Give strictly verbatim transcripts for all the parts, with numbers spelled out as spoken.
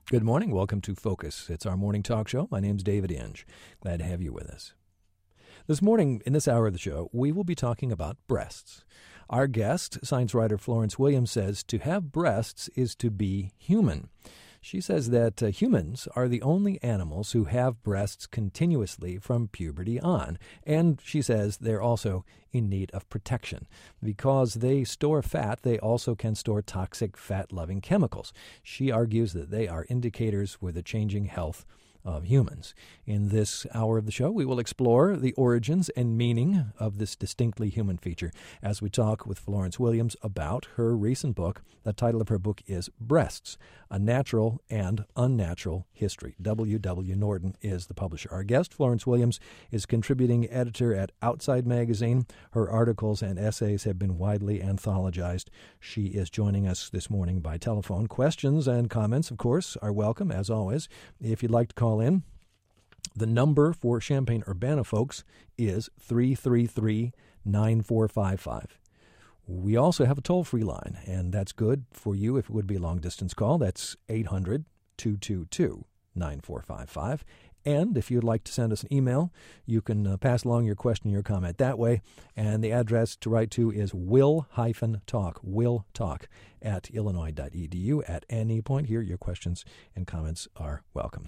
Good morning. Welcome to Focus. It's our morning talk show. My name's David Inge. Glad to have you with us. This morning, in this hour of the show, we will be talking about breasts. Our guest, science writer Florence Williams, says to have breasts is to be human. She says that uh, humans are the only animals who have breasts continuously from puberty on. And she says they're also in need of protection. Because they store fat, they also can store toxic fat-loving chemicals. She argues that they are indicators with the changing health of humans. In this hour of the show, we will explore the origins and meaning of this distinctly human feature as we talk with Florence Williams about her recent book. The title of her book is Breasts, A Natural and Unnatural History. W W. Norton is the publisher. Our guest, Florence Williams, is contributing editor at Outside Magazine. Her articles and essays have been widely anthologized. She is joining us this morning by telephone. Questions and comments, of course, are welcome, as always. If you'd like to call in, the number for Champaign-Urbana folks is three three three, nine four five five. We also have a toll-free line, and that's good for you if it would be a long-distance call. That's eight hundred, two two two, nine four five five. And if you'd like to send us an email, you can uh, pass along your question, your comment that way. And the address to write to is will-talk, will-talk at illinois dot e d u. At any point here, your questions and comments are welcome.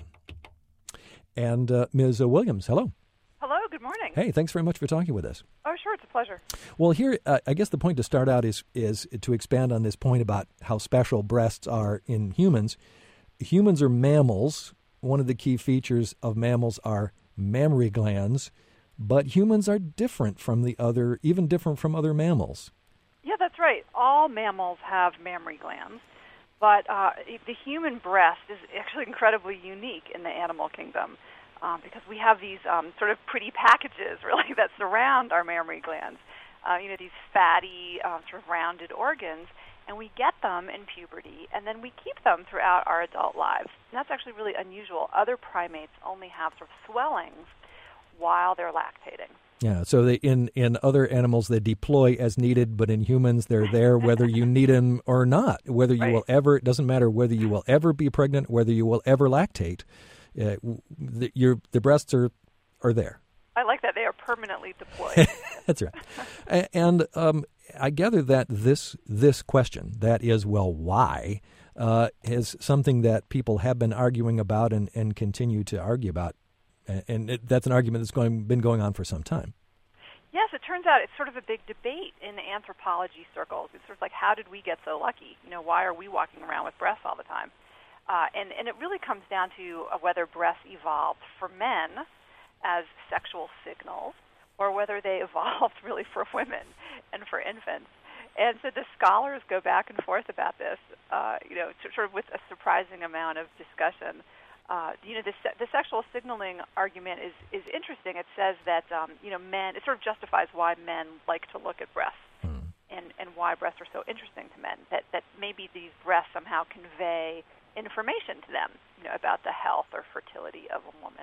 And uh, Miz Williams, hello. Hello, good morning. Hey, thanks very much for talking with us. Oh, sure, it's a pleasure. Well, here, uh, I guess the point to start out is is to expand on this point about how special breasts are in humans. Humans are mammals. One of the key features of mammals are mammary glands, but humans are different from the other, even different from other mammals. Yeah, that's right. All mammals have mammary glands, but uh, the human breast is actually incredibly unique in the animal kingdom um, because we have these um, sort of pretty packages, really, that surround our mammary glands. Uh, you know, these fatty, uh, sort of rounded organs, and we get them in puberty, and then we keep them throughout our adult lives. And that's actually really unusual. Other primates only have sort of swellings while they're lactating. Yeah, so they, in, in other animals, they deploy as needed, but in humans, they're there whether you need them or not. Whether you right. will ever, it doesn't matter whether you will ever be pregnant, whether you will ever lactate. Uh, the, your the breasts are are there. I like that. They are permanently deployed. That's right. And um, I gather that this this question, that is, well, why, uh, is something that people have been arguing about and, and continue to argue about. And it, that's an argument that's going, been going on for some time. Yes, it turns out it's sort of a big debate in anthropology circles. It's sort of like, how did we get so lucky? You know, why are we walking around with breasts all the time? Uh, and, and it really comes down to uh, whether breasts evolved for men as sexual signals or whether they evolved really for women and for infants. And so the scholars go back and forth about this, uh, you know, sort of with a surprising amount of discussion. Uh, you know, the, se- the sexual signaling argument is, is interesting. It says that, um, you know, men, it sort of justifies why men like to look at breasts mm. and, and why breasts are so interesting to men, that, that maybe these breasts somehow convey information to them, you know, about the health or fertility of a woman.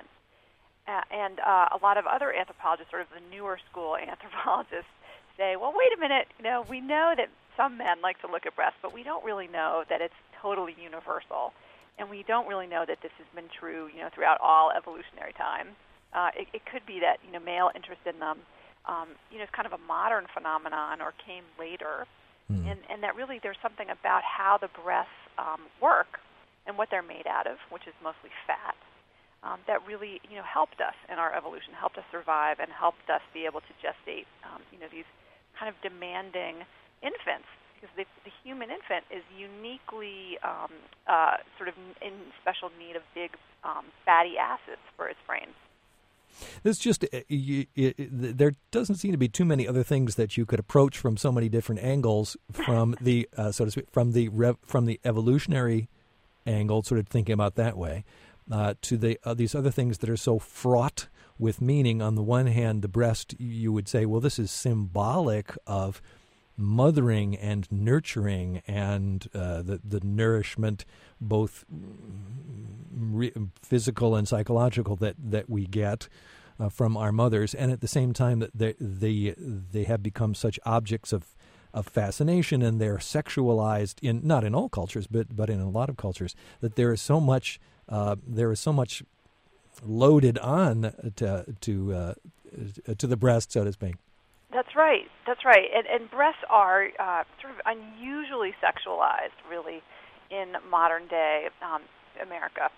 Uh, and uh, a lot of other anthropologists, sort of the newer school anthropologists, say, well, wait a minute, you know, we know that some men like to look at breasts, but we don't really know that it's totally universal. And we don't really know that this has been true, you know, throughout all evolutionary time. Uh, it, it could be that, you know, male interest in them, um, you know, is kind of a modern phenomenon or came later, mm. and, and that really there's something about how the breasts um, work and what they're made out of, which is mostly fat, um, that really, you know, helped us in our evolution, helped us survive, and helped us be able to gestate, um, you know, these kind of demanding infants. Because the, the human infant is uniquely um, uh, sort of in special need of big um, fatty acids for its brain. This just uh, you, it, there doesn't seem to be too many other things that you could approach from so many different angles from the uh, so to speak from the rev, from the evolutionary angle, sort of thinking about that way, uh, to the uh, these other things that are so fraught with meaning. On the one hand, the breast, you would say, well, this is symbolic of mothering and nurturing and uh, the the nourishment, both re- physical and psychological, that, that we get uh, from our mothers, and at the same time that they they they have become such objects of of fascination, and they're sexualized in not in all cultures, but but in a lot of cultures. That there is so much uh, there is so much loaded on to to uh, to the breast, so to speak. That's right. That's right. And, and breasts are uh, sort of unusually sexualized, really, in modern day um, America,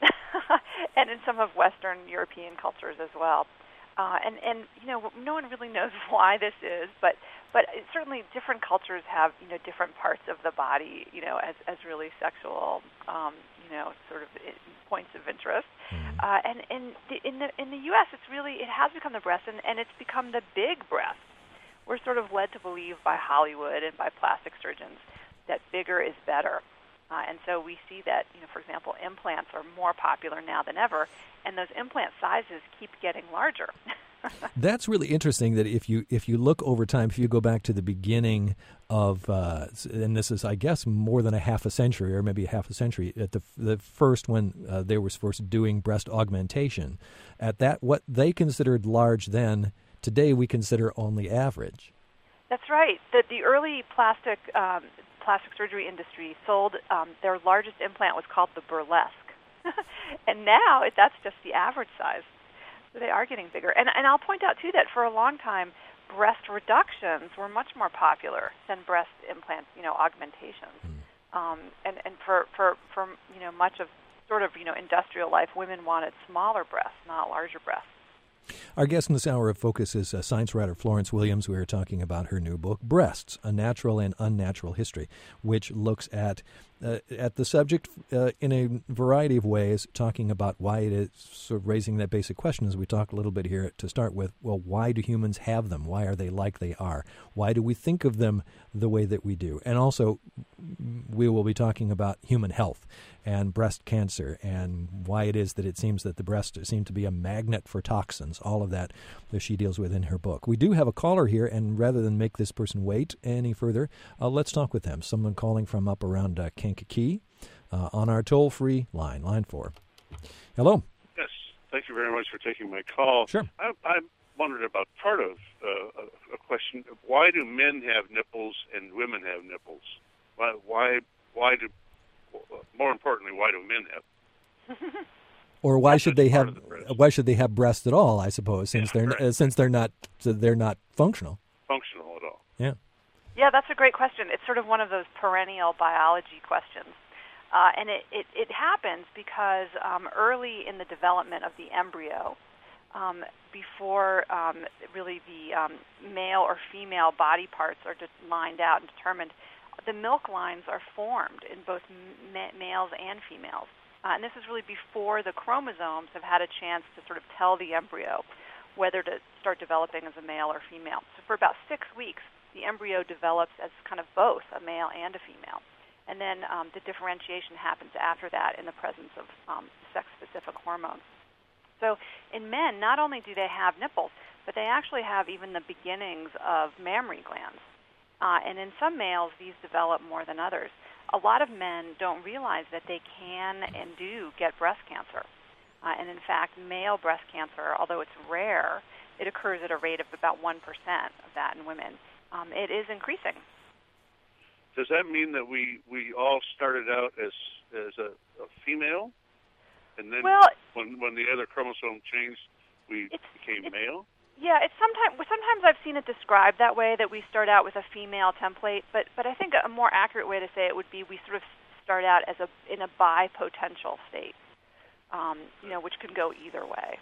and in some of Western European cultures as well. Uh, and, and you know, no one really knows why this is, but but it, certainly different cultures have you know different parts of the body, you know, as as really sexual, um, you know, sort of points of interest. Mm-hmm. Uh, and and the, in the in the U S, it's really it has become the breast, and, and it's become the big breast. We're sort of led to believe by Hollywood and by plastic surgeons that bigger is better. Uh, and so we see that, you know, for example, implants are more popular now than ever, and those implant sizes keep getting larger. That's really interesting that if you if you look over time, if you go back to the beginning of, uh, and this is, I guess, more than a half a century or maybe a half a century, at the the first when uh, they were first doing breast augmentation, at that what they considered large then, today we consider only average. That's right. The, the early plastic um, plastic surgery industry sold um, their largest implant was called the Burlesque, and now it, that's just the average size. So they are getting bigger. And, and I'll point out, too, that for a long time, breast reductions were much more popular than breast implant, you know, augmentations. Mm. Um, and and for, for, for, you know, much of sort of, you know, industrial life, women wanted smaller breasts, not larger breasts. Our guest in this hour of Focus is uh, science writer Florence Williams. We are talking about her new book, Breasts, A Natural and Unnatural History, which looks at uh, at the subject uh, in a variety of ways, talking about why it is, sort of raising that basic question as we talk a little bit here to start with. Well, why do humans have them? Why are they like they are? Why do we think of them the way that we do? And also, we will be talking about human health and breast cancer and why it is that it seems that the breast seem to be a magnet for toxins, all of that that she deals with in her book. We do have a caller here, and rather than make this person wait any further, uh, let's talk with them. Someone calling from up around uh, Kankakee uh, on our toll-free line, line four. Hello. Yes, thank you very much for taking my call. Sure. I, I wondered about part of uh, a question. Why do men have nipples and women have nipples? Why, why, why do More importantly, why do men have? Or why should they have? The why should they have breasts at all? I suppose since yeah, they're right. uh, since they're not they're not functional. Functional at all? Yeah. Yeah, that's a great question. It's sort of one of those perennial biology questions, uh, and it, it it happens because um, early in the development of the embryo, um, before um, really the um, male or female body parts are just lined out and determined, the milk lines are formed in both ma- males and females. Uh, and this is really before the chromosomes have had a chance to sort of tell the embryo whether to start developing as a male or female. So for about six weeks, the embryo develops as kind of both a male and a female. And then um, the differentiation happens after that in the presence of um, sex-specific hormones. So in men, not only do they have nipples, but they actually have even the beginnings of mammary glands. Uh, and in some males, these develop more than others. A lot of men don't realize that they can and do get breast cancer. Uh, and in fact, male breast cancer, although it's rare, it occurs at a rate of about one percent of that in women. Um, it is increasing. Does that mean that we, we all started out as as a, a female, and then well, when when the other chromosome changed, we it's, became it's, male? Yeah, it's sometimes sometimes I've seen it described that way, that we start out with a female template, but but I think a more accurate way to say it would be we sort of start out as a in a bipotential state, um, you know, which can go either way.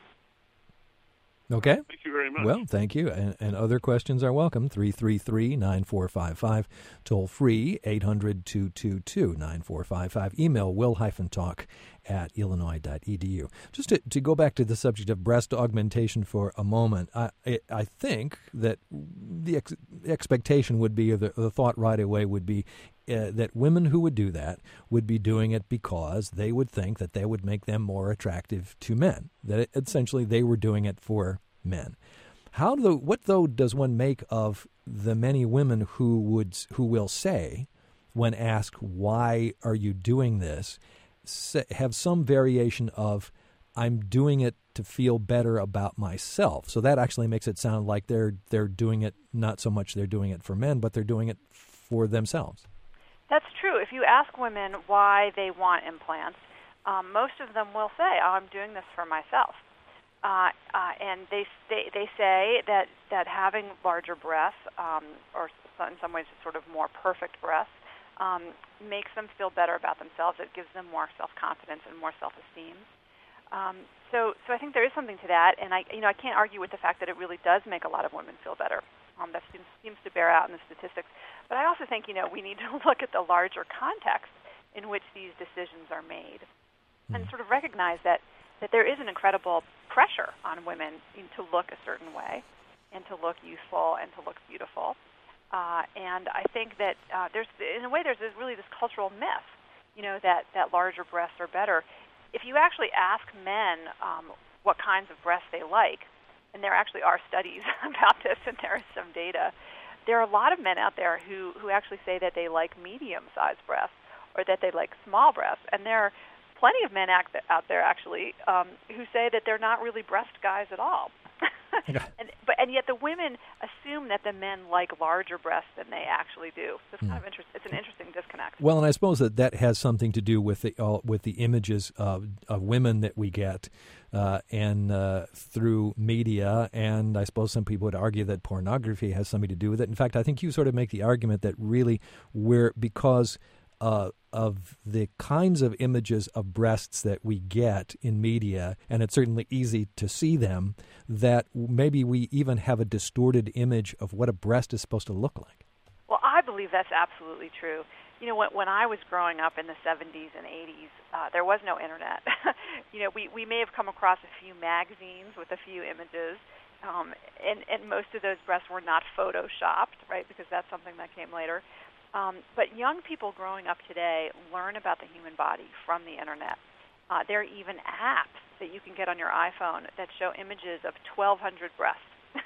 Okay. Thank you very much. Well, thank you. And, and other questions are welcome. three three three, nine four five five. Toll free, eight hundred, two two two, nine four five five. Email will-talk at illinois dot e d u. Just to, to go back to the subject of breast augmentation for a moment, I I, I think that the ex- expectation would be, or the, the thought right away would be, Uh, that women who would do that would be doing it because they would think that they would make them more attractive to men, that it, essentially they were doing it for men. How do, what, though, does one make of the many women who would who will say, when asked, why are you doing this, say, have some variation of, I'm doing it to feel better about myself. So that actually makes it sound like they're they're doing it, not so much they're doing it for men, but they're doing it for themselves. That's true. If you ask women why they want implants, um, most of them will say, oh, I'm doing this for myself. Uh, uh, and they, they they say that, that having larger breasts, um, or in some ways sort of more perfect breasts, um, makes them feel better about themselves. It gives them more self-confidence and more self-esteem. Um, so so I think there is something to that, and I you know I can't argue with the fact that it really does make a lot of women feel better. Um, that seems, seems to bear out in the statistics. But I also think, you know, we need to look at the larger context in which these decisions are made mm. and sort of recognize that, that there is an incredible pressure on women to look a certain way and to look youthful and to look beautiful. Uh, and I think that uh, there's, in a way, there's this, really this cultural myth, you know, that, that larger breasts are better. If you actually ask men um, what kinds of breasts they like, and there actually are studies about this, and there is some data, there are a lot of men out there who, who actually say that they like medium-sized breasts or that they like small breasts. And there are plenty of men act, out there, actually, um, who say that they're not really breast guys at all. Okay. and, but, and yet the women assume that the men like larger breasts than they actually do. So it's, mm. kind of interest, it's an interesting disconnect. Well, and I suppose that that has something to do with the, uh, with the images of, of women that we get uh, and uh, through media, and I suppose some people would argue that pornography has something to do with it. In fact, I think you sort of make the argument that really we're, because uh, of the kinds of images of breasts that we get in media, and it's certainly easy to see them, that maybe we even have a distorted image of what a breast is supposed to look like. Well, I believe that's absolutely true. You know, when, when I was growing up in the seventies and eighties, uh, there was no internet. you know, we, we may have come across a few magazines with a few images, um, and, and most of those breasts were not photoshopped, right, because that's something that came later. Um, but young people growing up today learn about the human body from the internet. Uh, there are even apps that you can get on your iPhone that show images of twelve hundred breasts.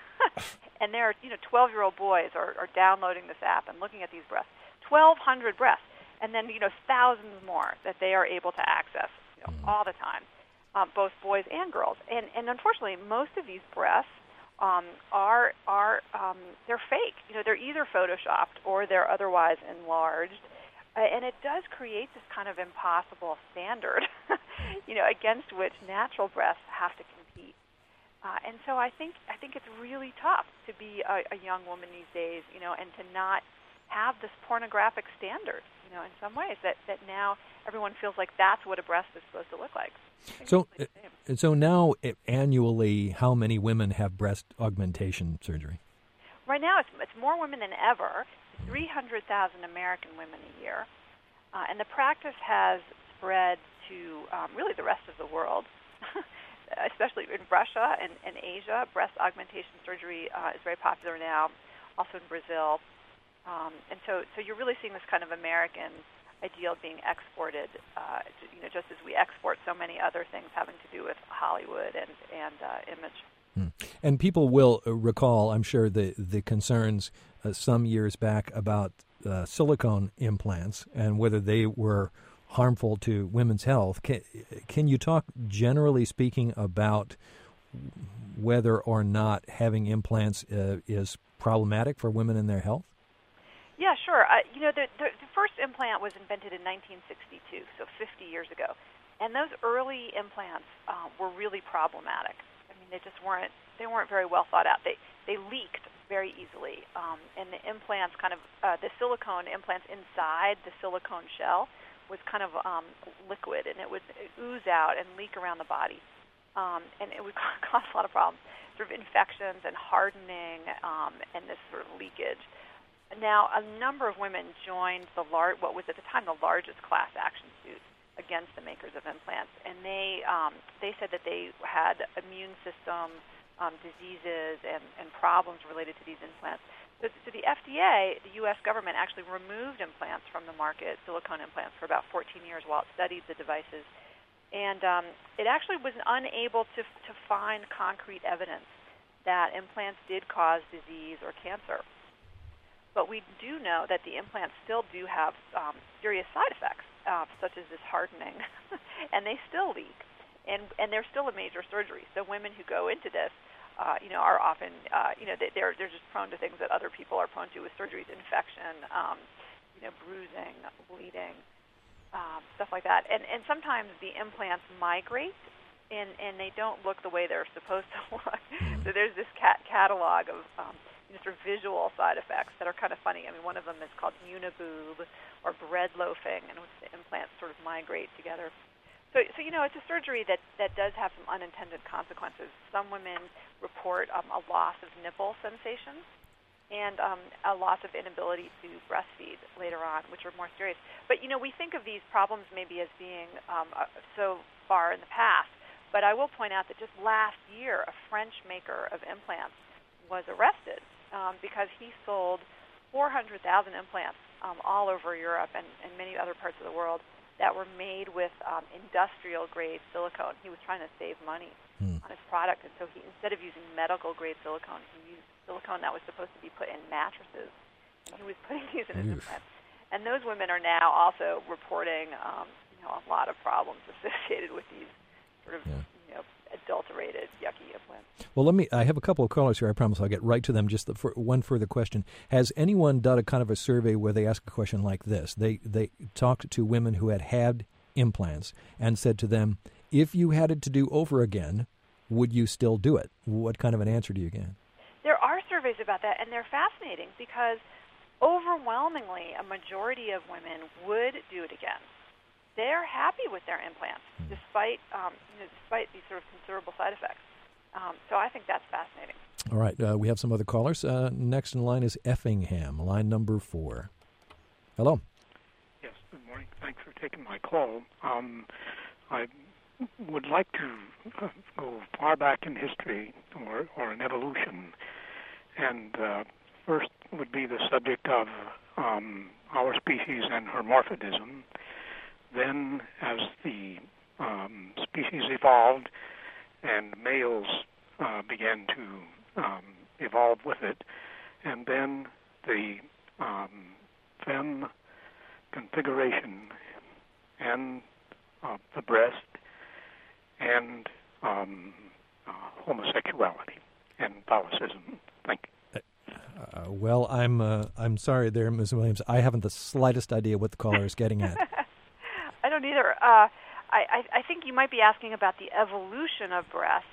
And there are, you know, twelve-year-old boys are, are downloading this app and looking at these breasts. twelve hundred breasts. And then, you know, thousands more that they are able to access, you know, all the time, um, both boys and girls. And, and unfortunately, most of these breasts Um, are are um, they're fake. You know, they're either photoshopped or they're otherwise enlarged, uh, and it does create this kind of impossible standard, you know, against which natural breasts have to compete. Uh, and so I think I think it's really tough to be a, a young woman these days, you know, and to not have this pornographic standard, you know, in some ways that, that now everyone feels like that's what a breast is supposed to look like. So, uh, so now uh, annually, how many women have breast augmentation surgery? Right now, it's, it's more women than ever. three hundred thousand American women a year, uh, and the practice has spread to um, really the rest of the world, especially in Russia and, and Asia. Breast augmentation surgery uh, is very popular now, also in Brazil, um, and so so you're really seeing this kind of American ideal being exported, uh, you know, just as we export so many other things having to do with Hollywood and and uh, image. Hmm. And people will recall, I'm sure, the the concerns uh, some years back about uh, silicone implants and whether they were harmful to women's health. Can, can you talk, generally speaking, about whether or not having implants uh, is problematic for women in their health? Yeah, sure. Uh, you know, the, the, the first implant was invented in nineteen sixty-two, so fifty years ago. And those early implants uh, were really problematic. I mean, they just weren't, they weren't very well thought out. They, they leaked very easily. Um, and the implants kind of, uh, the silicone implants inside the silicone shell was kind of um, liquid, and it would ooze out and leak around the body. Um, and it would cause a lot of problems, sort of infections and hardening um, and this sort of leakage. Now, a number of women joined the lar- what was at the time the largest class action suit against the makers of implants, and they um, they said that they had immune system um, diseases and, and problems related to these implants. So, so the F D A, the U S government, actually removed implants from the market, silicone implants, for about fourteen years while it studied the devices, and um, it actually was unable to to find concrete evidence that implants did cause disease or cancer. But we do know that the implants still do have um, serious side effects, uh, such as this hardening, and they still leak, and and they're still a major surgery. So women who go into this uh, you know, are often, uh, you know, they, they're they're just prone to things that other people are prone to with surgeries, infection, um, you know, bruising, bleeding, um, stuff like that. And and sometimes the implants migrate, and and they don't look the way they're supposed to look. So there's this cat- catalog of um, you know, sort of visual side effects that are kind of funny. I mean, one of them is called uniboob or bread loafing, in which the implants sort of migrate together. So, so you know, it's a surgery that, that does have some unintended consequences. Some women report um, a loss of nipple sensation and um, a loss of inability to breastfeed later on, which are more serious. But, you know, we think of these problems maybe as being um, uh, so far in the past. But I will point out that just last year, a French maker of implants was arrested um, because he sold four hundred thousand implants um, all over Europe and, and many other parts of the world that were made with um, industrial-grade silicone. He was trying to save money hmm. on his product, and so he, instead of using medical-grade silicone, he used silicone that was supposed to be put in mattresses, and he was putting these in his Oof. implants. And those women are now also reporting, um, you know, a lot of problems associated with these sort of, yeah. you know, adulterated, yucky implants. Well, let me. I have a couple of callers here. I promise I'll get right to them. Just the, for one further question: has anyone done a kind of a survey where they ask a question like this? They they talked to women who had had implants and said to them, "If you had it to do over again, would you still do it?" What kind of an answer do you get? There are surveys about that, and they're fascinating because overwhelmingly, a majority of women would do it again. They're happy with their implants, hmm. despite um, you know, despite these sort of considerable side effects. Um, so I think that's fascinating. All right, uh, we have some other callers. Uh, next in line is Effingham, line number four. Hello. Yes, good morning. Thanks for taking my call. Um, I would like to go far back in history or, or in evolution, and uh, first would be the subject of um, our species and hermaphrodism. Then, as the um, species evolved and males uh, began to um, evolve with it, and then the um, femme configuration and uh, the breast and um, uh, homosexuality and Catholicism. Thank you. Uh, well, I'm uh, I'm sorry there, Miz Williams. I haven't the slightest idea what the caller is getting at. I don't either. Uh, I, I think you might be asking about the evolution of breasts,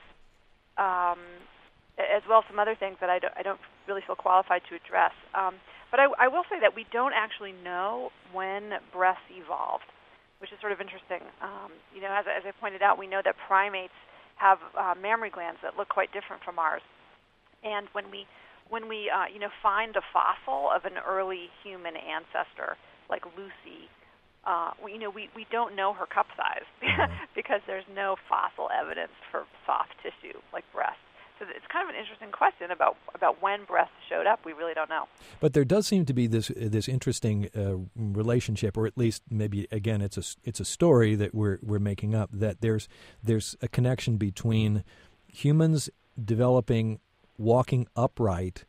um, as well as some other things that I don't, I don't really feel qualified to address. Um, but I, I will say that we don't actually know when breasts evolved, which is sort of interesting. Um, you know, as, as I pointed out, we know that primates have uh, mammary glands that look quite different from ours. And when we, when we uh, you know, find a fossil of an early human ancestor, like Lucy, Uh, we, you know, we, we don't know her cup size mm-hmm. because there's no fossil evidence for soft tissue like breasts. So it's kind of an interesting question about about when breasts showed up. We really don't know. But there does seem to be this this interesting uh, relationship, or at least maybe again, it's a it's a story that we're we're making up, that there's there's a connection between humans developing walking upright,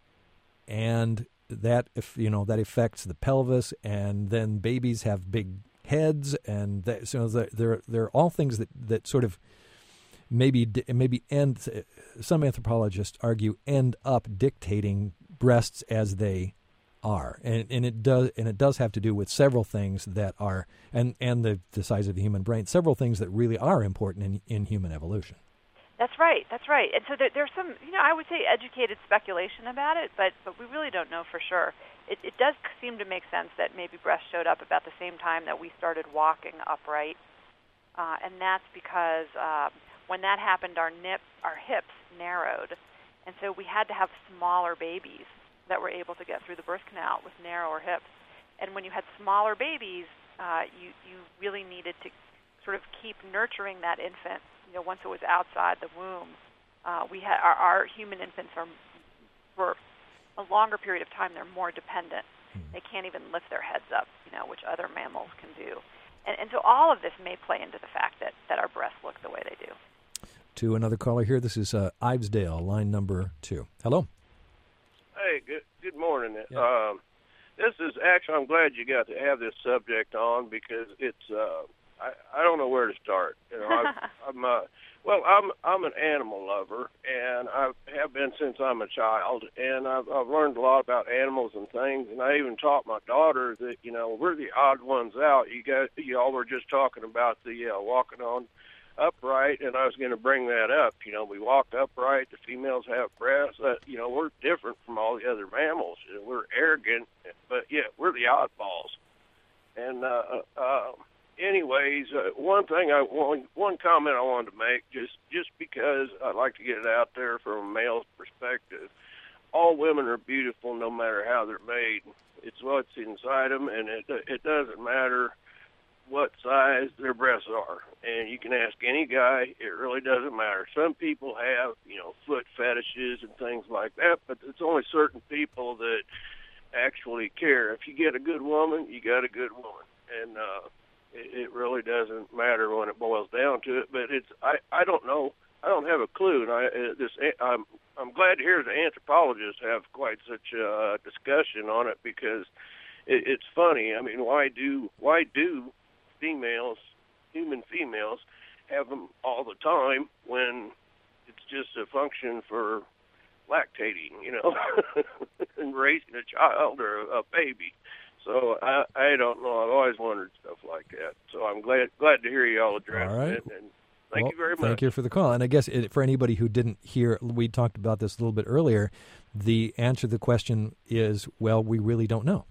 and that if you know that affects the pelvis, and then babies have big heads, and that, so there there are all things that, that sort of maybe maybe end. Some anthropologists argue end up dictating breasts as they are, and and it does and it does have to do with several things that are and and the, the size of the human brain, several things that really are important in in human evolution. That's right. That's right. And so there, there's some, you know, I would say educated speculation about it, but but we really don't know for sure. It, it does seem to make sense that maybe breasts showed up about the same time that we started walking upright, uh, and that's because uh, when that happened, our nip, our hips narrowed, and so we had to have smaller babies that were able to get through the birth canal with narrower hips. And when you had smaller babies, uh, you you really needed to sort of keep nurturing that infant. You know, once it was outside the womb, uh, we had our, our human infants are for a longer period of time. They're more dependent. Mm-hmm. They can't even lift their heads up, you know, which other mammals can do. And, and so all of this may play into the fact that, that our breasts look the way they do. To another caller here, this is uh, Ivesdale, line number two. Hello. Hey, good good morning. Yeah. Um, this is actually, I'm glad you got to have this subject on because it's. Uh, I, I don't know where to start. You know, I, I'm uh, well, I'm I'm an animal lover, and I have been since I'm a child, and I've, I've learned a lot about animals and things, and I even taught my daughter that you know we're the odd ones out. You guys, y'all were just talking about the uh, walking on upright, and I was going to bring that up. You know, we walk upright. The females have breasts. Uh, you know, we're different from all the other mammals. You know, we're arrogant, but yeah, we're the oddballs. And uh, uh, anyways, uh, one thing I one, one comment I wanted to make, just just because I'd like to get it out there from a male's perspective. All women are beautiful, no matter how they're made. It's what's inside them, and it it doesn't matter what size their breasts are. And you can ask any guy, it really doesn't matter. Some people have, you know, foot fetishes and things like that, but it's only certain people that actually care. If you get a good woman, you got a good woman. And uh, it, it really doesn't matter when it boils down to it. But it's I, I don't know. I don't have a clue. And I uh, this I'm I'm glad to hear the anthropologists have quite such a discussion on it, because it, it's funny. I mean, why do why do females, human females, have them all the time when it's just a function for lactating, you know, and raising a child or a, a baby. So I, I don't know. I've always wondered stuff like that. So I'm glad glad to hear you all address all right. it. And thank well, you very much. Thank you for the call. And I guess it, for anybody who didn't hear, we talked about this a little bit earlier. The answer to the question is, well, we really don't know.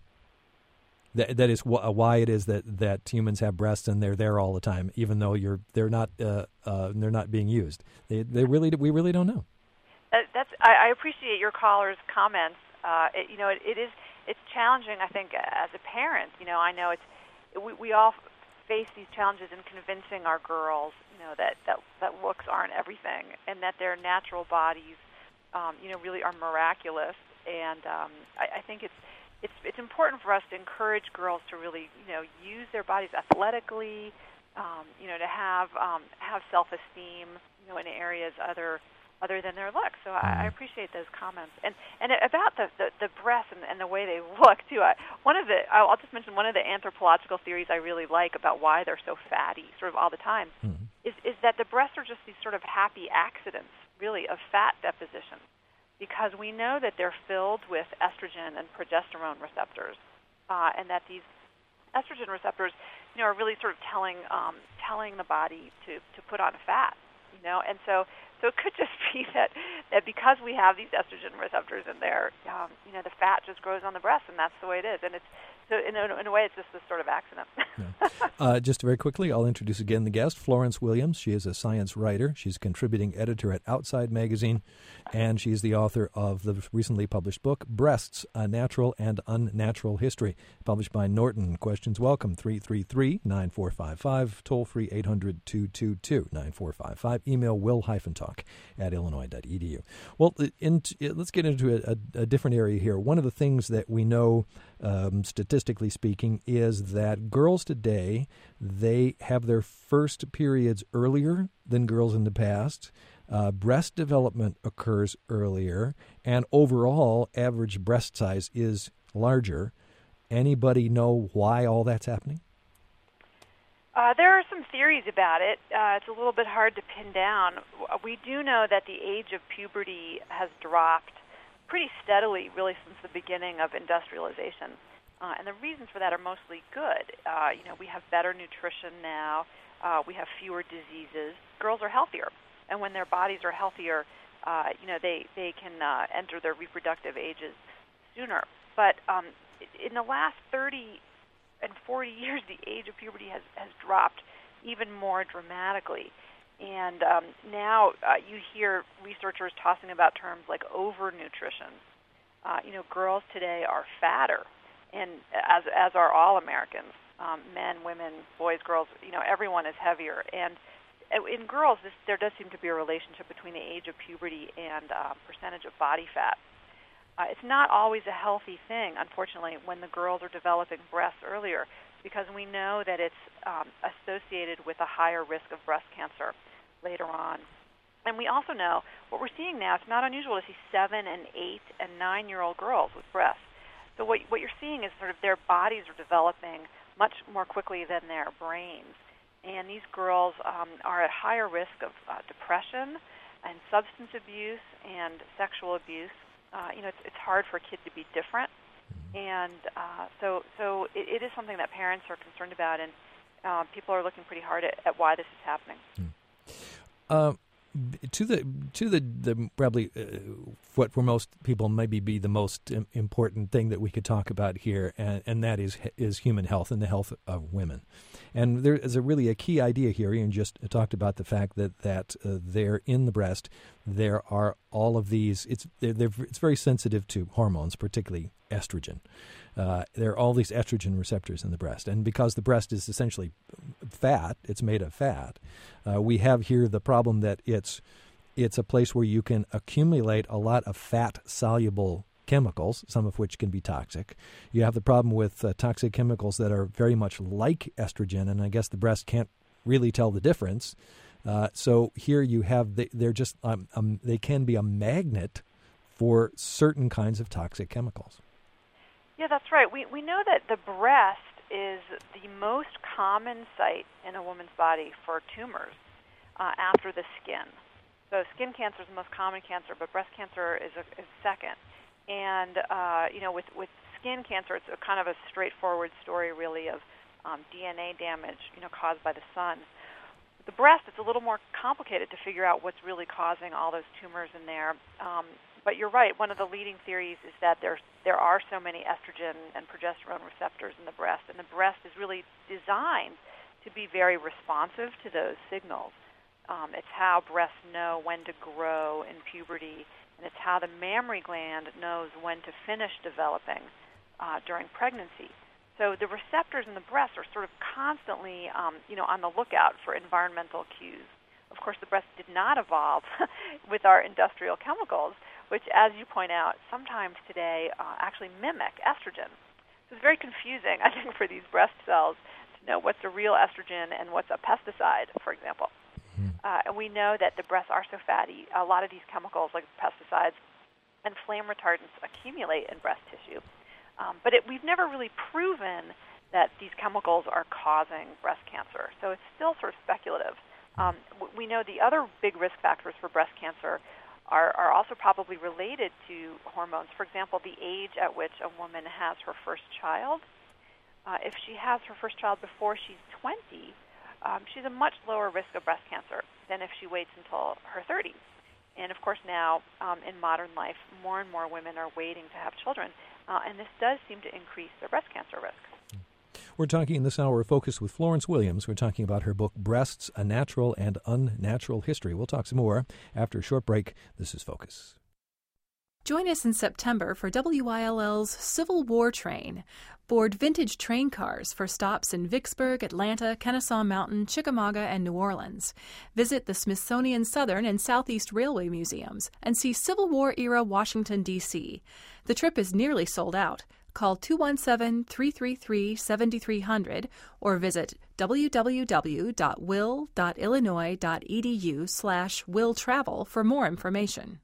That that is wh- why it is that, that humans have breasts and they're there all the time, even though you're they're not uh, uh, they're not being used. They they really we really don't know. That, that's I, I appreciate your caller's comments. Uh, it, you know, it, it is it's challenging. I think as a parent, you know, I know it's we, we all face these challenges in convincing our girls, you know, that that that looks aren't everything, and that their natural bodies, um, you know, really are miraculous. And um, I, I think it's. It's it's important for us to encourage girls to really, you know, use their bodies athletically, um, you know, to have um, have self-esteem, you know, in areas other other than their looks. So I, I appreciate those comments. And and about the the, the breasts and, and the way they look too. I, one of the I'll just mention one of the anthropological theories I really like about why they're so fatty, sort of all the time, mm-hmm. is is that the breasts are just these sort of happy accidents, really, of fat deposition. Because we know that they're filled with estrogen and progesterone receptors, uh, and that these estrogen receptors, you know, are really sort of telling um, telling the body to, to put on fat, you know, and so so it could just be that, that because we have these estrogen receptors in there, um, you know, the fat just grows on the breast, and that's the way it is, and it's so in a, in a way it's just this sort of accident. yeah. uh, just very quickly, I'll introduce again the guest, Florence Williams. She is a science writer. She's a contributing editor at Outside Magazine, and she's the author of the recently published book, Breasts, A Natural and Unnatural History, published by Norton. Questions welcome, three three three, nine four five five, toll-free eight hundred, two two two, nine four five five, email will-talk at illinois dot e d u. Well, in, let's get into a, a, a different area here. One of the things that we know, um, statistically speaking, is that girls today, they have their first periods earlier than girls in the past. Uh, breast development occurs earlier, and overall, average breast size is larger. Anybody know why all that's happening? Uh, there are some theories about it. Uh, it's a little bit hard to pin down. We do know that the age of puberty has dropped pretty steadily, really, since the beginning of industrialization. Uh, and the reasons for that are mostly good. Uh, you know, we have better nutrition now. Uh, we have fewer diseases. Girls are healthier. And when their bodies are healthier, uh, you know, they, they can uh, enter their reproductive ages sooner. But um, in the last thirty and forty years, the age of puberty has, has dropped even more dramatically. And um, now uh, you hear researchers tossing about terms like overnutrition. Uh, you know, girls today are fatter, and as as are all Americans, um, men, women, boys, girls. You know, everyone is heavier. And in girls, this, there does seem to be a relationship between the age of puberty and uh, percentage of body fat. Uh, it's not always a healthy thing, unfortunately, when the girls are developing breasts earlier, because we know that it's um, associated with a higher risk of breast cancer later on. And we also know what we're seeing now, it's not unusual to see seven and eight and nine-year-old girls with breasts. So what, what you're seeing is sort of their bodies are developing much more quickly than their brains. and these girls um, are at higher risk of uh, depression and substance abuse and sexual abuse. Uh, you know, it's, it's hard for a kid to be different, and uh, so so it, it is something that parents are concerned about, and uh, people are looking pretty hard at, at why this is happening. Uh, to the to the, the probably uh, what for most people maybe be the most important thing that we could talk about here, and, and that is is human health and the health of women. And there is a really a key idea here. You just talked about the fact that that uh, there in the breast there are all of these. It's they're, they're, it's very sensitive to hormones, particularly estrogen. Uh, there are all these estrogen receptors in the breast, and because the breast is essentially fat, it's made of fat. Uh, we have here the problem that it's it's a place where you can accumulate a lot of fat-soluble chemicals, some of which can be toxic. You have the problem with uh, toxic chemicals that are very much like estrogen, and I guess the breast can't really tell the difference. Uh, so here you have the, they're just um, um, they can be a magnet for certain kinds of toxic chemicals. Yeah, that's right. We we know that the breast is the most common site in a woman's body for tumors uh, after the skin. So skin cancer is the most common cancer, but breast cancer is, a, is second. And, uh, you know, with, with skin cancer, it's a kind of a straightforward story, really, of um, D N A damage, you know, caused by the sun. With the breast, it's a little more complicated to figure out what's really causing all those tumors in there. Um, but you're right. One of the leading theories is that there's, there are so many estrogen and progesterone receptors in the breast, and the breast is really designed to be very responsive to those signals. Um, it's how breasts know when to grow in puberty, and it's how the mammary gland knows when to finish developing uh, during pregnancy. So the receptors in the breast are sort of constantly, um, you know, on the lookout for environmental cues. Of course, the breast did not evolve with our industrial chemicals, which, as you point out, sometimes today uh, actually mimic estrogen. So it's very confusing, I think, for these breast cells to know what's a real estrogen and what's a pesticide, for example. Uh, and we know that the breasts are so fatty. A lot of these chemicals, like pesticides and flame retardants, accumulate in breast tissue. Um, but it, we've never really proven that these chemicals are causing breast cancer. So it's still sort of speculative. Um, we know the other big risk factors for breast cancer are, are also probably related to hormones. For example, the age at which a woman has her first child. Uh, if she has her first child before she's twenty, Um, she's a much lower risk of breast cancer than if she waits until her thirties. And, of course, now um, in modern life, more and more women are waiting to have children, uh, and this does seem to increase their breast cancer risk. We're talking in this hour of Focus with Florence Williams. We're talking about her book, Breasts, A Natural and Unnatural History. We'll talk some more after a short break. This is Focus. Join us in September for W I L L's Civil War Train. Board vintage train cars for stops in Vicksburg, Atlanta, Kennesaw Mountain, Chickamauga, and New Orleans. Visit the Smithsonian Southern and Southeast Railway Museums and see Civil War-era Washington, D C The trip is nearly sold out. Call two one seven, three three three, seven three zero zero or visit w w w dot will dot illinois dot e d u slash will travel for more information.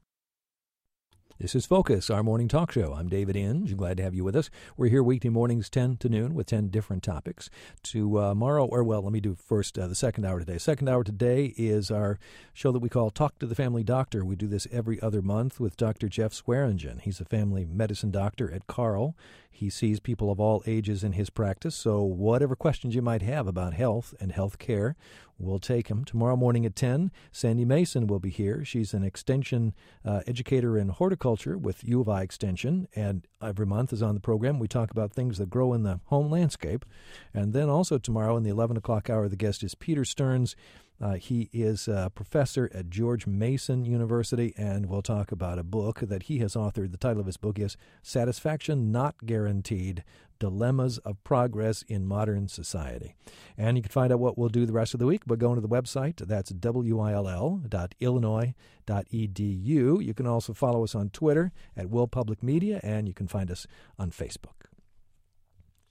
This is Focus, our morning talk show. I'm David Inge. Glad to have you with us. We're here weekday mornings ten to noon with ten different topics. Tomorrow, or well, let me do first uh, the second hour today. Second hour today is our show that we call Talk to the Family Doctor. We do this every other month with Doctor Jeff Swearingen. He's a family medicine doctor at Carle. He sees people of all ages in his practice, so whatever questions you might have about health and health care, we'll take them. Tomorrow morning at ten, Sandy Mason will be here. She's an extension uh, educator in horticulture with U of I Extension, and every month is on the program. We talk about things that grow in the home landscape. And then also tomorrow in the eleven o'clock hour, the guest is Peter Stearns. Uh, he is a professor at George Mason University, and we'll talk about a book that he has authored. The title of his book is Satisfaction Not Guaranteed, Dilemmas of Progress in Modern Society. And you can find out what we'll do the rest of the week by going to the website. That's w i l l dot illinois dot e d u. You can also follow us on Twitter at Will Public Media, and you can find us on Facebook.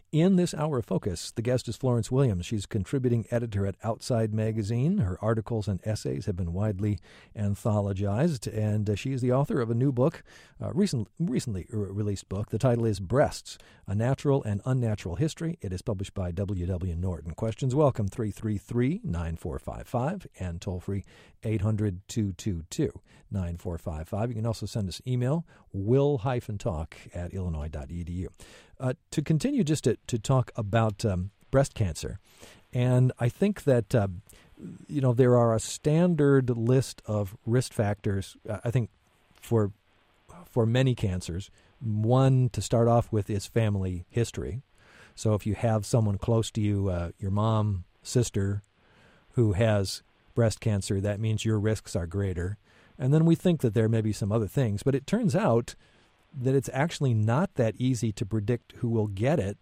In this hour of focus, the guest is Florence Williams. She's contributing editor at Outside Magazine. Her articles and essays have been widely anthologized, and uh, she is the author of a new book, uh, recent, recently re- released book. The title is Breasts, A Natural and Unnatural History. It is published by W W. Norton. Questions welcome, three three three, nine four five five, and toll-free eight hundred, two two two, nine four five five. You can also send us an email, will-talk at illinois dot e d u. Uh, to continue just to, to talk about um, breast cancer, and I think that, uh, you know, there are a standard list of risk factors, uh, I think, for for many cancers. One, to start off with, is family history. So if you have someone close to you, uh, your mom, sister, who has breast cancer, that means your risks are greater. And then we think that there may be some other things, but it turns out that it's actually not that easy to predict who will get it.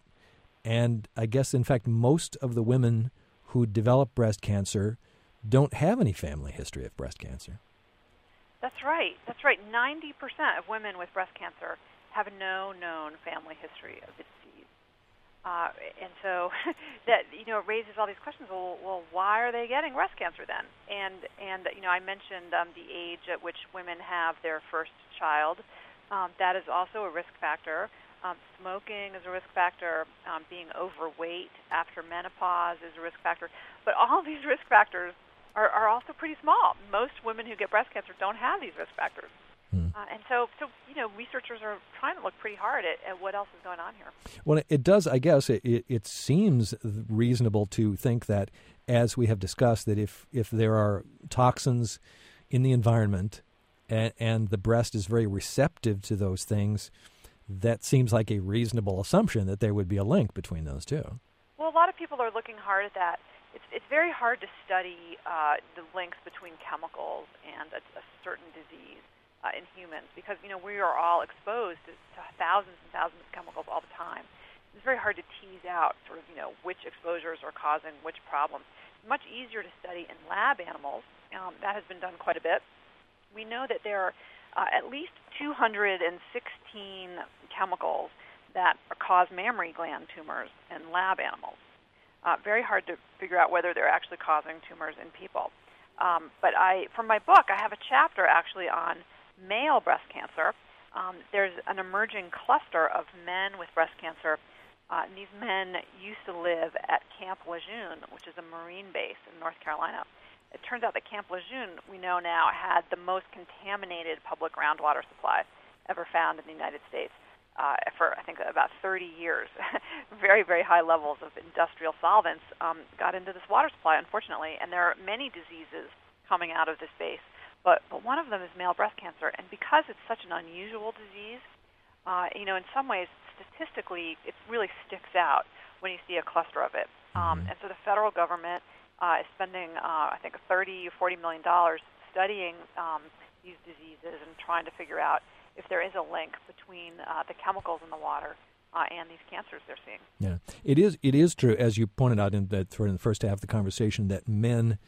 And I guess, in fact, most of the women who develop breast cancer don't have any family history of breast cancer. That's right. That's right. ninety percent of women with breast cancer have no known family history of the disease. Uh, and so that, you know, raises all these questions. Well, well, why are they getting breast cancer then? And, and you know, I mentioned um, the age at which women have their first child. Um, that is also a risk factor. Um, smoking is a risk factor. Um, being overweight after menopause is a risk factor. But all of these risk factors are, are also pretty small. Most women who get breast cancer don't have these risk factors. Hmm. Uh, and so, so, you know, researchers are trying to look pretty hard at, at what else is going on here. Well, it does, I guess, it, it, it seems reasonable to think that, as we have discussed, that if, if there are toxins in the environment and, and the breast is very receptive to those things, that seems like a reasonable assumption that there would be a link between those two. Well, a lot of people are looking hard at that. It's, it's very hard to study uh, the links between chemicals and a, a certain disease uh, in humans because, you know, we are all exposed to, to thousands and thousands of chemicals all the time. It's very hard to tease out sort of, you know, which exposures are causing which problems. It's much easier to study in lab animals. Um, that has been done quite a bit. We know that there are uh, at least two hundred sixteen chemicals that cause mammary gland tumors in lab animals. Uh, very hard to figure out whether they're actually causing tumors in people. Um, but I, from my book, I have a chapter actually on male breast cancer. Um, there's an emerging cluster of men with breast cancer. Uh, and these men used to live at Camp Lejeune, which is a Marine base in North Carolina. It turns out that Camp Lejeune, we know now, had the most contaminated public groundwater supply ever found in the United States uh, for, I think, about thirty years. very, very high levels of industrial solvents um, got into this water supply, unfortunately, and there are many diseases coming out of this base. But, but one of them is male breast cancer, and because it's such an unusual disease, uh, you know, in some ways, statistically, it really sticks out when you see a cluster of it. Um, and so the federal government Uh, is spending, uh, I think, thirty or forty million dollars studying um, these diseases and trying to figure out if there is a link between uh, the chemicals in the water uh, and these cancers they're seeing. Yeah, it is. It is true, as you pointed out in the, in the first half of the conversation, that men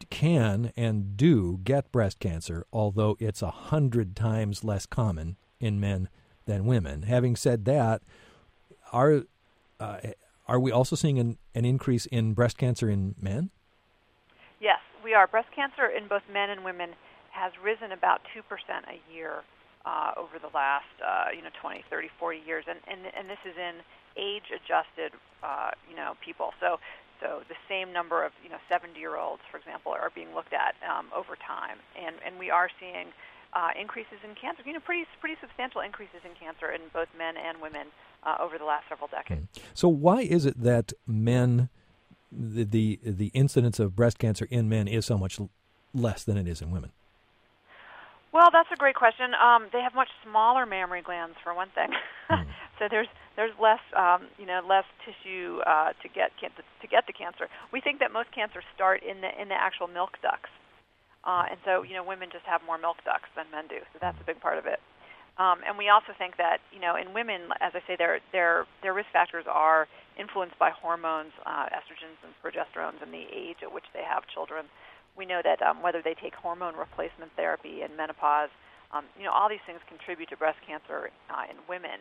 can and do get breast cancer, although it's a hundred times less common in men than women. Having said that, are uh, are we also seeing an, an increase in breast cancer in men? Yes, we are. Breast cancer in both men and women has risen about two percent a year uh, over the last, uh, you know, twenty, thirty, forty years, and and, and this is in age-adjusted, uh, you know, people. So, so the same number of, you know, seventy-year-olds, for example, are being looked at um, over time, and and we are seeing uh, increases in cancer. You know, pretty pretty substantial increases in cancer in both men and women uh, over the last several decades. So, why is it that men The, the the incidence of breast cancer in men is so much l- less than it is in women? Well, that's a great question. Um, they have much smaller mammary glands, for one thing. Mm. So there's there's less um, you know less tissue uh, to get can- to get the cancer. We think that most cancers start in the in the actual milk ducts, uh, and so you know women just have more milk ducts than men do. So that's a big part of it. Um, and we also think that, you know, in women, as I say, their their their risk factors are influenced by hormones, uh, estrogens and progesterones, and the age at which they have children. We know that um, whether they take hormone replacement therapy and menopause, um, you know, all these things contribute to breast cancer uh, in women.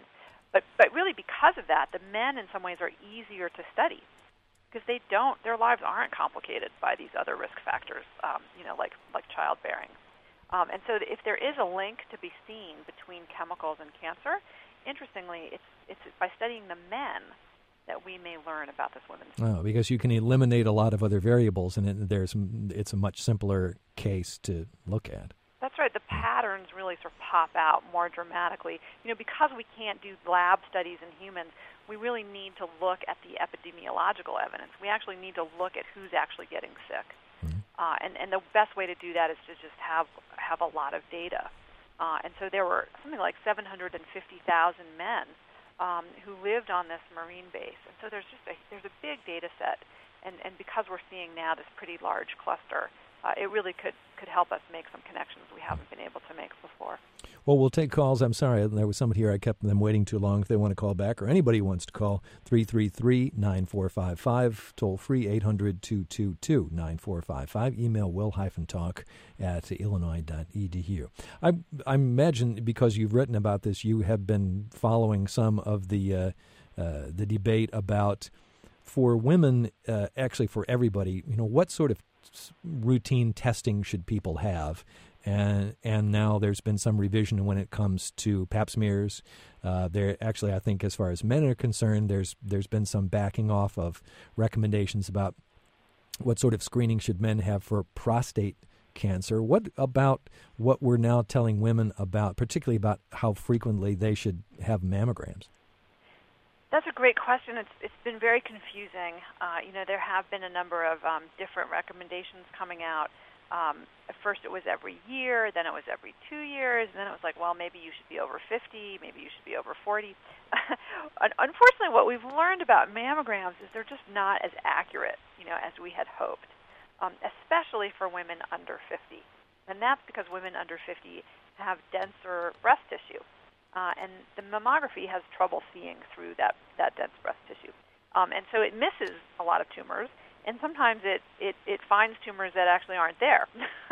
but but really because of that, the men in some ways are easier to study because they don't their lives aren't complicated by these other risk factors, um, you know, like like childbearing. Um, and so if there is a link to be seen between chemicals and cancer, interestingly, it's it's by studying the men that we may learn about this women's. Oh, because you can eliminate a lot of other variables, and it, there's it's a much simpler case to look at. That's right. The patterns really sort of pop out more dramatically. You know, because we can't do lab studies in humans, we really need to look at the epidemiological evidence. We actually need to look at who's actually getting sick. Mm-hmm. Uh, and, and the best way to do that is to just have have a lot of data. Uh, and so there were something like seven hundred fifty thousand men um, who lived on this marine base. And so there's just a, there's a big data set. And, and because we're seeing now this pretty large cluster, uh, it really could, could help us make some connections we haven't been able to make before. Well, we'll take calls. I'm sorry, there was somebody here. I kept them waiting too long. If they want to call back, or anybody wants to call, three three three, nine four five five, toll free, eight hundred, two two two, nine four five five. Email will-talk at illinois dot e d u. I, I imagine because you've written about this, you have been following some of the uh, uh, the debate about, for women, uh, actually for everybody, you know, what sort of routine testing should people have? And and now there's been some revision when it comes to pap smears. Uh, there actually, I think, as far as men are concerned, there's there's been some backing off of recommendations about what sort of screening should men have for prostate cancer. What about what we're now telling women about, particularly about how frequently they should have mammograms? That's a great question. It's it's been very confusing. Uh, you know, there have been a number of um, different recommendations coming out. Um, at first it was every year, then it was every two years, and then it was like, well, maybe you should be over fifty, maybe you should be over forty. Unfortunately, what we've learned about mammograms is they're just not as accurate, you know, as we had hoped, um, especially for women under fifty. And that's because women under fifty have denser breast tissue, uh, and the mammography has trouble seeing through that, that dense breast tissue. Um, and so it misses a lot of tumors. And sometimes it, it, it finds tumors that actually aren't there.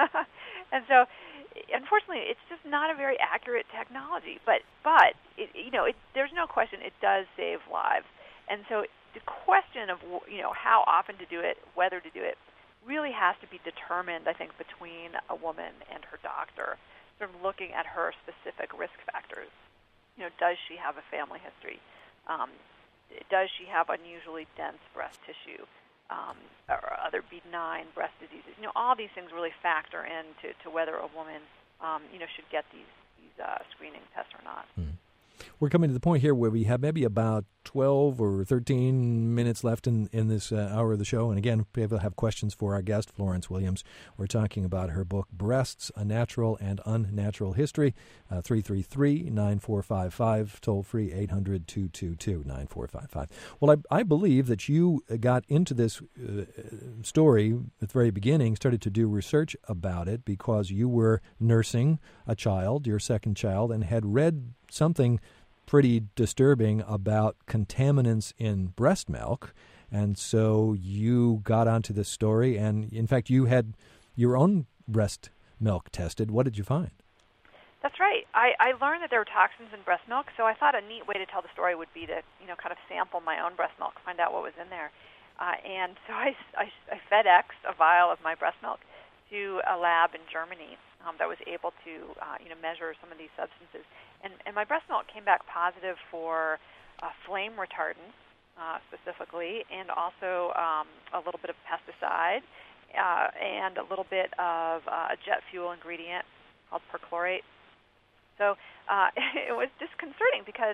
And so, unfortunately, it's just not a very accurate technology. But, but it, you know, it, there's no question it does save lives. And so the question of, you know, how often to do it, whether to do it, really has to be determined, I think, between a woman and her doctor, sort of looking at her specific risk factors. You know, does she have a family history? Um, does she have unusually dense breast tissue? Um, or other benign breast diseases. You know, all these things really factor into to whether a woman, um, you know, should get these these uh, screening tests or not. Hmm. We're coming to the point here where we have maybe about twelve or thirteen minutes left in, in this uh, hour of the show. And again, people have questions for our guest, Florence Williams. We're talking about her book, Breasts, A Natural and Unnatural History, uh, three three three, nine four five five, toll free, eight hundred, two two two, nine four five five. Well, I, I believe that you got into this uh, story at the very beginning, started to do research about it because you were nursing a child, your second child, and had read something pretty disturbing about contaminants in breast milk. And so you got onto this story, and in fact, you had your own breast milk tested. What did you find? That's right. I, I learned that there were toxins in breast milk, so I thought a neat way to tell the story would be to, you know, kind of sample my own breast milk, find out what was in there. Uh, and so I, I, I FedExed a vial of my breast milk to a lab in Germany um, that was able to, uh, you know, measure some of these substances. And, and my breast milk came back positive for uh, flame retardant, uh, specifically, and also um, a little bit of pesticide uh, and a little bit of uh, a jet fuel ingredient called perchlorate. So uh, it was disconcerting because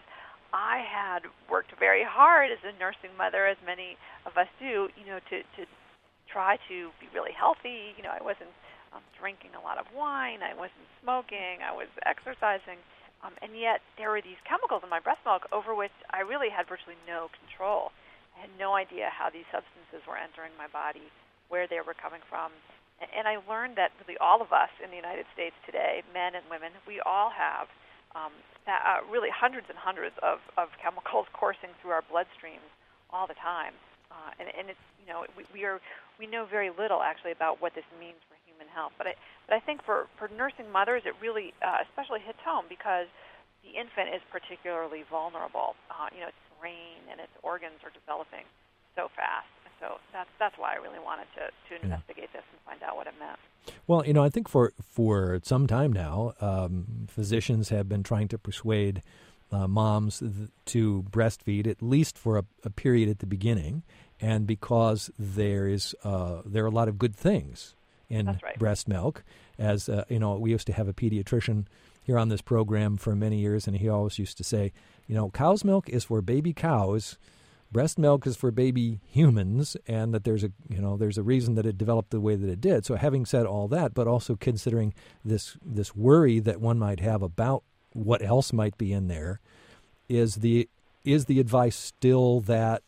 I had worked very hard as a nursing mother, as many of us do, you know, to, to try to be really healthy. You know, I wasn't um, drinking a lot of wine. I wasn't smoking. I was exercising. Um, and yet there were these chemicals in my breast milk over which I really had virtually no control. I had no idea how these substances were entering my body, where they were coming from. And, and I learned that really all of us in the United States today, men and women, we all have um, that, uh, really hundreds and hundreds of, of chemicals coursing through our bloodstreams all the time. Uh, and, and it's, you know, we, we are we know very little actually about what this means for human health. But I but I think for, for nursing mothers, it really uh, especially hits home because the infant is particularly vulnerable. Uh, you know, its brain and its organs are developing so fast. So that's that's why I really wanted to, to investigate yeah. this and find out what it meant. Well, you know, I think for, for some time now, um, physicians have been trying to persuade uh, moms th- to breastfeed at least for a, a period at the beginning, and because there is uh, there are a lot of good things in right. breast milk. As uh, you know, we used to have a pediatrician here on this program for many years, and he always used to say, you know, cow's milk is for baby cows. Breast milk is for baby humans, and that there's a you know there's a reason that it developed the way that it did. So, having said all that, but also considering this this worry that one might have about what else might be in there, is the is the advice still that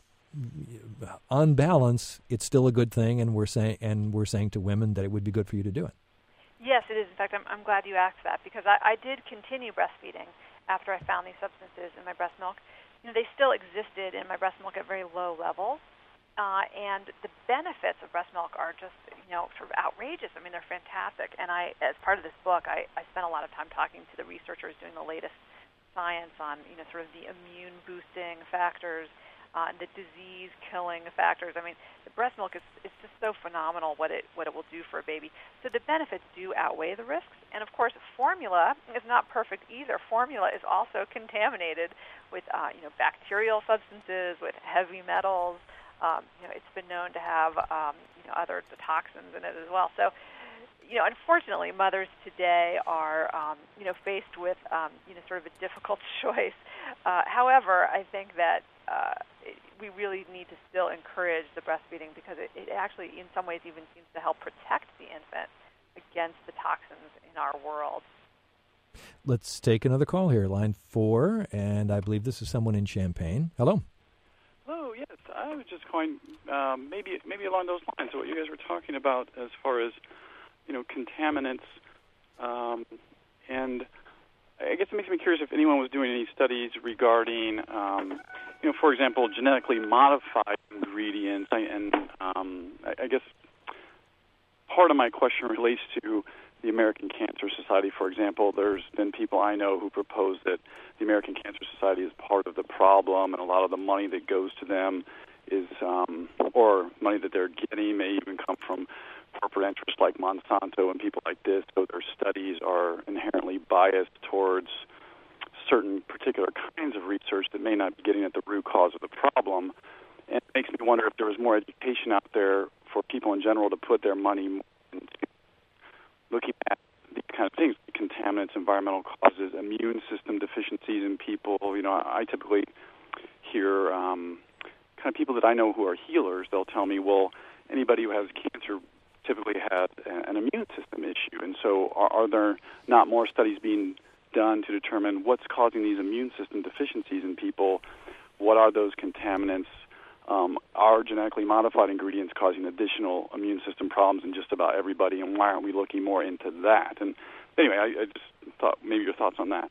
on balance it's still a good thing, and we're saying and we're saying to women that it would be good for you to do it. Yes, it is. In fact, I'm, I'm glad you asked that, because I, I did continue breastfeeding after I found these substances in my breast milk. You know, they still existed in my breast milk at very low levels, uh, and the benefits of breast milk are just, you know, sort of outrageous. I mean, they're fantastic. And I, as part of this book, I, I spent a lot of time talking to the researchers doing the latest science on, you know, sort of the immune-boosting factors, uh, the disease-killing factors. I mean, the breast milk is, is just so phenomenal what it what it will do for a baby. So the benefits do outweigh the risks. And, of course, formula is not perfect either. Formula is also contaminated with, uh, you know, bacterial substances, with heavy metals. Um, you know, it's been known to have, um, you know, other toxins in it as well. So, you know, unfortunately, mothers today are, um, you know, faced with, um, you know, sort of a difficult choice. Uh, however, I think that uh, we really need to still encourage the breastfeeding, because it, it actually, in some ways, even seems to help protect the infant against the toxins in our world. Let's take another call here, line four, and I believe this is someone in Champaign. Hello. Hello, yes. I was just going um, maybe maybe along those lines of what you guys were talking about as far as, you know, contaminants, um, and I guess it makes me curious if anyone was doing any studies regarding, um, you know, for example, genetically modified ingredients, and um, I, I guess part of my question relates to the American Cancer Society, for example. There's been people I know who propose that the American Cancer Society is part of the problem, and a lot of the money that goes to them is, um, or money that they're getting may even come from corporate interests like Monsanto and people like this, so their studies are inherently biased towards certain particular kinds of research that may not be getting at the root cause of the problem. And it makes me wonder if there was more education out there for people in general to put their money into looking at these kind of things, contaminants, environmental causes, immune system deficiencies in people. You know, I typically hear um, kind of people that I know who are healers. They'll tell me, well, anybody who has cancer typically has an immune system issue. And so are, are there not more studies being done to determine what's causing these immune system deficiencies in people? What are those contaminants? Um, are genetically modified ingredients causing additional immune system problems in just about everybody, and why aren't we looking more into that? And anyway, I, I just thought maybe your thoughts on that.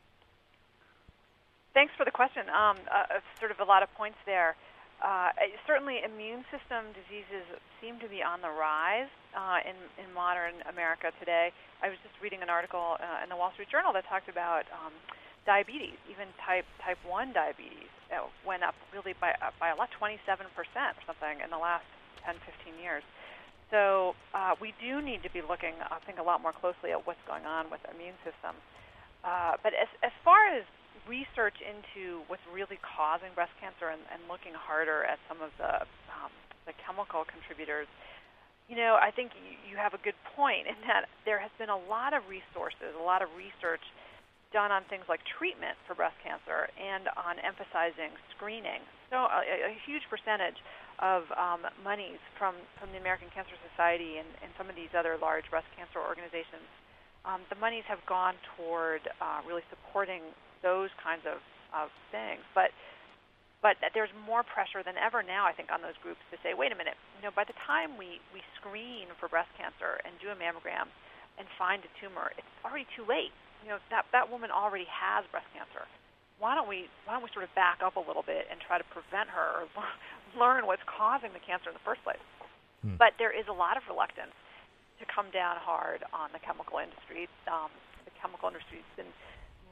Thanks for the question. Um, uh, sort of a lot of points there. Uh, certainly, immune system diseases seem to be on the rise uh, in, in modern America today. I was just reading an article uh, in the Wall Street Journal that talked about um, diabetes, even type type one diabetes, uh, went up really by uh, by a lot, twenty-seven percent or something in the last ten, fifteen years. So uh, we do need to be looking, I think, a lot more closely at what's going on with the immune system. Uh, but as as far as research into what's really causing breast cancer and, and looking harder at some of the um, the chemical contributors, you know, I think you, you have a good point in that there has been a lot of resources, a lot of research done on things like treatment for breast cancer and on emphasizing screening. So a, a huge percentage of um, monies from, from the American Cancer Society and, and some of these other large breast cancer organizations, um, the monies have gone toward uh, really supporting those kinds of, of things. But but there's more pressure than ever now, I think, on those groups to say, wait a minute, you know, by the time we, we screen for breast cancer and do a mammogram and find a tumor, it's already too late. You know, that that woman already has breast cancer. Why don't we why don't we sort of back up a little bit and try to prevent her or learn what's causing the cancer in the first place? Hmm. But there is a lot of reluctance to come down hard on the chemical industry. Um, the chemical industry has been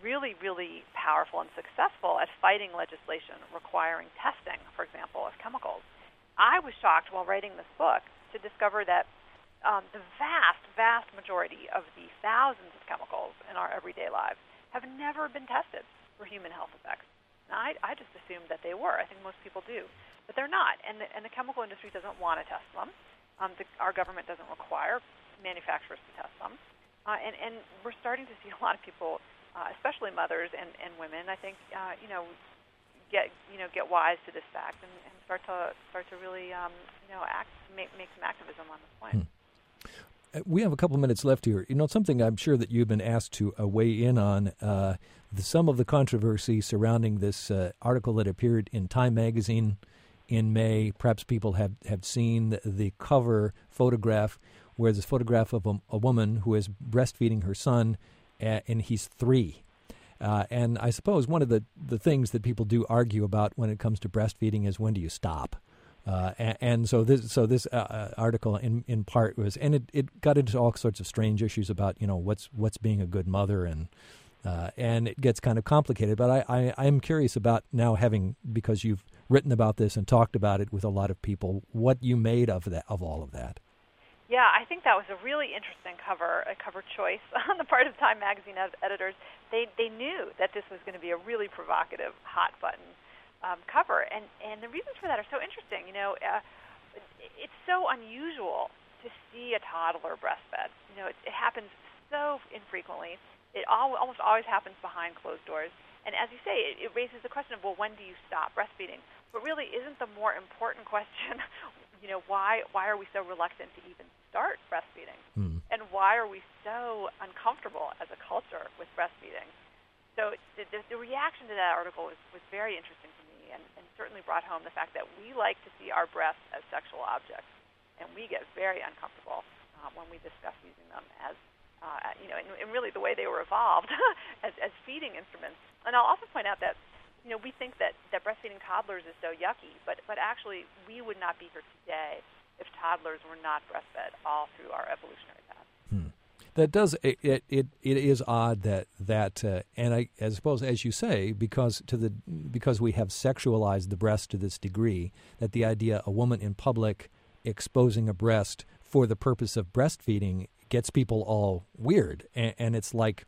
really, really powerful and successful at fighting legislation requiring testing, for example, of chemicals. I was shocked while writing this book to discover that um, the vast, vast majority of the thousands of chemicals in our everyday lives have never been tested for human health effects. Now, I, I just assumed that they were. I think most people do. But they're not, and the, and the chemical industry doesn't want to test them. Um, the, our government doesn't require manufacturers to test them. Uh, and, and we're starting to see a lot of people, uh, especially mothers and, and women, I think, uh, you know, get you know get wise to this fact and, and start to start to really um, you know act make make some activism on this point. Hmm. We have a couple minutes left here. You know, something I'm sure that you've been asked to uh, weigh in on, uh, the, some of the controversy surrounding this uh, article that appeared in Time magazine in May. Perhaps people have, have seen the, the cover photograph where there's a photograph of a, a woman who is breastfeeding her son, uh, and he's three. Uh, and I suppose one of the, the things that people do argue about when it comes to breastfeeding is when do you stop? Uh, and, and so this so this uh, article in, in part was, and it, it got into all sorts of strange issues about, you know, what's what's being a good mother, and uh, and it gets kind of complicated. But I, I, I'm curious about now, having, because you've written about this and talked about it with a lot of people, what you made of that, of all of that. Yeah, I think that was a really interesting cover, a cover choice on the part of Time magazine ed- editors. They they knew that this was going to be a really provocative, hot button um, cover, and and the reasons for that are so interesting. You know, uh, it's so unusual to see a toddler breastfed. You know, it, it happens so infrequently. It all, almost always happens behind closed doors. And as you say, it, it raises the question of, well, when do you stop breastfeeding? But really, isn't the more important question, you know, why why are we so reluctant to even start breastfeeding? Mm. And why are we so uncomfortable as a culture with breastfeeding? So the, the, the reaction to that article was, was very interesting to me, and, and certainly brought home the fact that we like to see our breasts as sexual objects, and we get very uncomfortable uh, when we discuss using them as, uh, you know, and, and really the way they were evolved as, as feeding instruments. And I'll also point out that, you know, we think that, that breastfeeding toddlers is so yucky, but, but actually we would not be here today if toddlers were not breastfed all through our evolutionary path. Hmm. That does it. It it is odd that that, uh, and I, I suppose, as you say, because to the because we have sexualized the breast to this degree, that the idea a woman in public exposing a breast for the purpose of breastfeeding gets people all weird, and, and it's like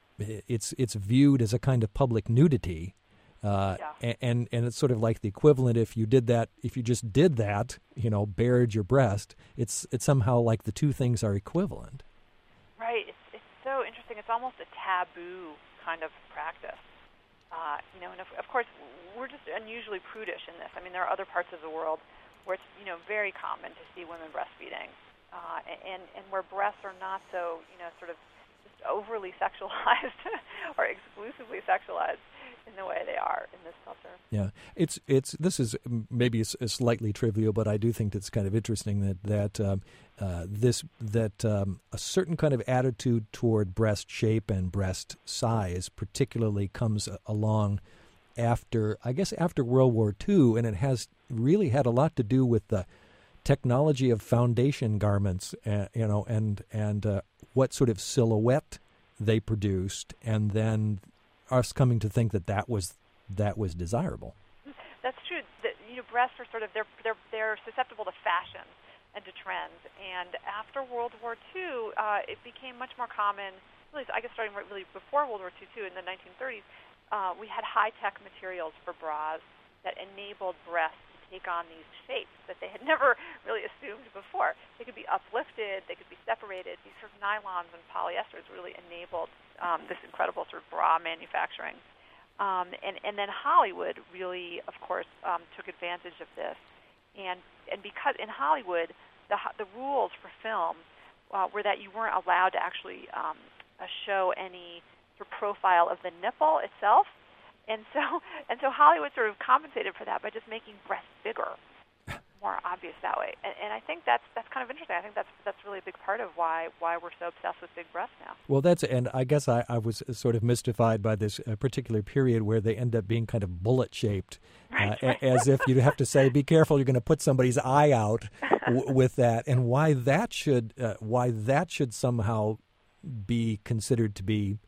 it's it's viewed as a kind of public nudity. Uh, yeah. and, and it's sort of like the equivalent if you did that, if you just did that, you know, bared your breast, it's it's somehow like the two things are equivalent. Right. It's it's so interesting. It's almost a taboo kind of practice. Uh, you know, and of, of course, we're just unusually prudish in this. I mean, there are other parts of the world where it's, you know, very common to see women breastfeeding, uh, and, and where breasts are not so, you know, sort of just overly sexualized or exclusively sexualized in the way they are in this culture. Yeah, it's it's this is maybe it's, it's slightly trivial, but I do think it's kind of interesting that that um, uh, this that um, a certain kind of attitude toward breast shape and breast size, particularly, comes along after, I guess, after World War Two, and it has really had a lot to do with the technology of foundation garments, uh, you know, and and uh, what sort of silhouette they produced, and then us coming to think that that was that was desirable. That's true. The, you know, breasts are sort of they're they're they're susceptible to fashion and to trends. And after World War Two, uh, it became much more common. Really, I guess starting really before World War Two, too, in the nineteen thirties, uh, we had high tech materials for bras that enabled breasts to take on these shapes that they had never really assumed before. They could be uplifted, they could be separated. These sort of nylons and polyesters really enabled Um, this incredible sort of bra manufacturing. Um, and, and then Hollywood really, of course, um, took advantage of this. And and because in Hollywood, the the rules for film uh, were that you weren't allowed to actually um, uh, show any sort of profile of the nipple itself. And so and so Hollywood sort of compensated for that by just making breasts bigger, more obvious that way. And, and I think that's that's kind of interesting. I think that's that's really a big part of why why we're so obsessed with big breasts now. Well, that's and I guess I, I was sort of mystified by this uh, particular period where they end up being kind of bullet shaped, uh, right. As if you'd have to say, "Be careful, you're going to put somebody's eye out w- with that," and why that should uh, why that should somehow be considered to be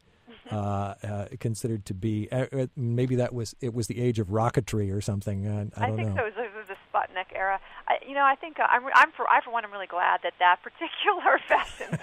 uh, uh, considered to be uh, maybe that was it was the age of rocketry or something. Uh, I don't I think know. so. It was, it was the Sputnik era. I, you know, I think uh, I'm, I'm for I for one am really glad that that particular fashion.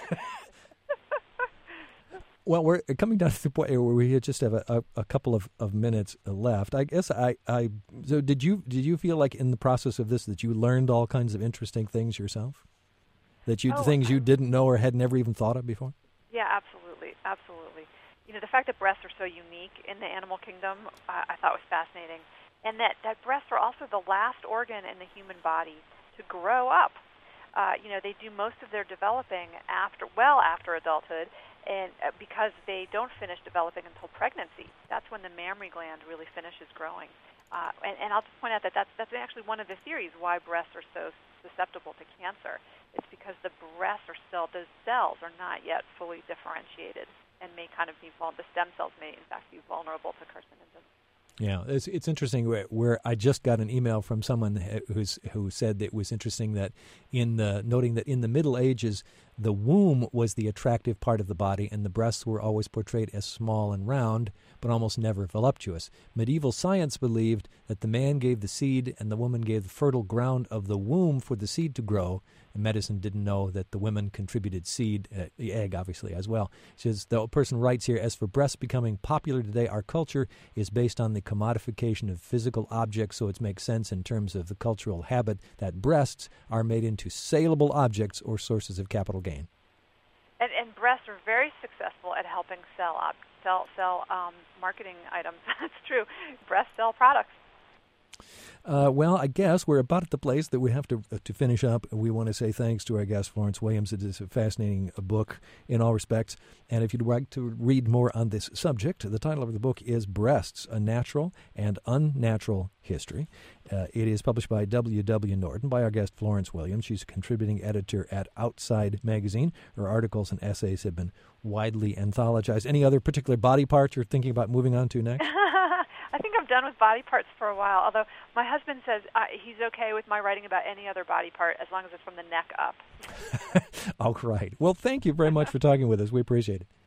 Well, we're coming down to the point where we just have a, a, a couple of, of minutes left. I guess I, I so did you did you feel like in the process of this that you learned all kinds of interesting things yourself? That you oh, things you I, didn't know or had never even thought of before? Yeah, absolutely, absolutely. You know, the fact that breasts are so unique in the animal kingdom, uh, I thought was fascinating, and that, that breasts are also the last organ in the human body to grow up. Uh, you know, they do most of their developing after, well after adulthood, and uh, because they don't finish developing until pregnancy. That's when the mammary gland really finishes growing. Uh, and, and I'll just point out that that's, that's actually one of the theories why breasts are so susceptible to cancer. It's because the breasts are still, those cells are not yet fully differentiated and may kind of be, the stem cells may in fact be vulnerable to carcinogens. Yeah, it's it's interesting where, where I just got an email from someone who's who said that it was interesting that in the noting that in the Middle Ages the womb was the attractive part of the body and the breasts were always portrayed as small and round but almost never voluptuous. Medieval science believed that the man gave the seed and the woman gave the fertile ground of the womb for the seed to grow. And medicine didn't know that the women contributed seed, uh, the egg obviously as well. She says, the person writes here, as for breasts becoming popular today, our culture is based on the commodification of physical objects, so it makes sense in terms of the cultural habit that breasts are made into saleable objects or sources of capital gain. And, and breasts are very successful at helping sell op, sell, sell um, marketing items. That's true. Breasts sell products. Uh, well, I guess we're about at the place that we have to uh, to finish up. We want to say thanks to our guest, Florence Williams. It is a fascinating uh, book in all respects. And if you'd like to read more on this subject, the title of the book is Breasts, A Natural and Unnatural History. Uh, it is published by W W. Norton by our guest, Florence Williams. She's a contributing editor at Outside Magazine. Her articles and essays have been widely anthologized. Any other particular body parts you're thinking about moving on to next? I think I'm done with body parts for a while, although my husband says uh, he's okay with my writing about any other body part as long as it's from the neck up. All right. Well, thank you very much for talking with us. We appreciate it.